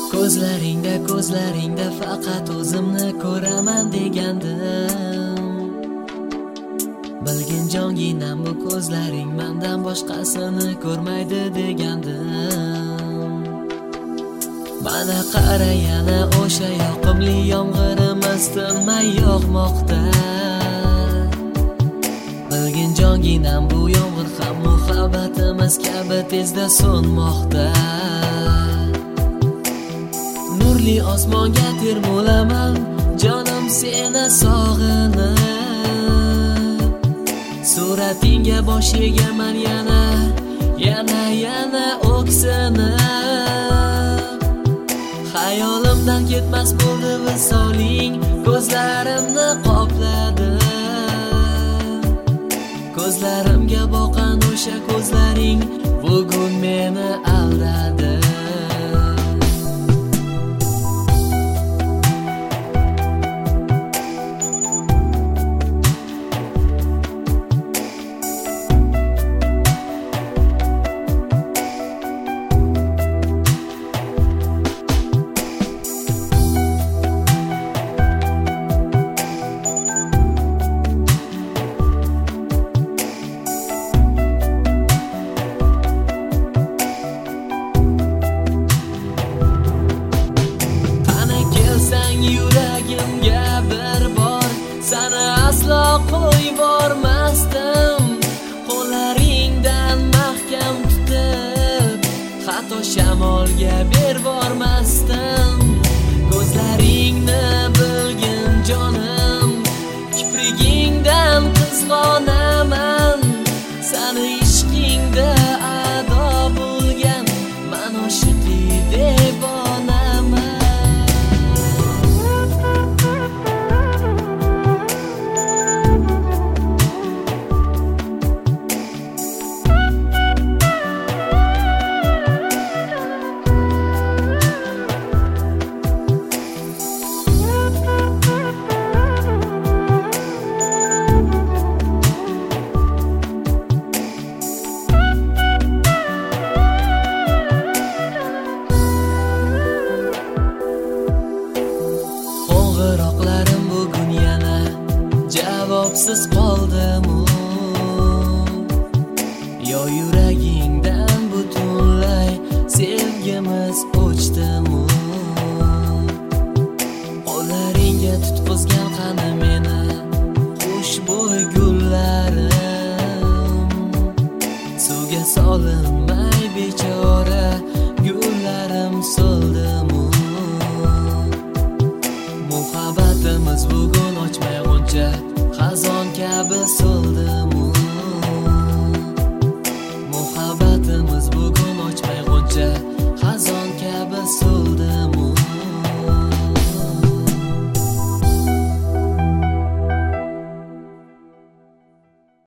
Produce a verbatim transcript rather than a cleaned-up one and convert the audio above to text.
Ko'zlaringda ko'zlaringda faqat o'zimni ko'raman degandim. Bilgin jonginam bu ko'zlaring mendan boshqasini ko'rmaydi degandim. Mana qara yana o'sha yoqimli yomg'irim istinmay yog'moqda. Bilgin jonginam bu yomg'ir ham muhabbatimiz kabi tezda so'nmoqda. Nurli osmonga termulaman jonim seni sog'inib. Suratingga bosh egaman yana yana yana o'ksinib. Hayolimdan ketmas bo'ldi visoling, ko'zlarimni qopladi. Ko'zlarimga boqan o'sha ko'zlaring bugun meni aldadi. Yuragimga bir bor seni aslo qo'yvormasdim. Qo'llaringdan mahkam tutib hatto shamolga bervormasdim. Ko'zlaringni bilgin jonim, kiprigingdan qizg'onaman. Seni ishqingda ado bo'lgan men oshiqi devonaman. Qo'ng'iroqlarim bugun yana javobsiz qoldimu? Yo yuragingdan butunlay sevgimiz o'chdimi?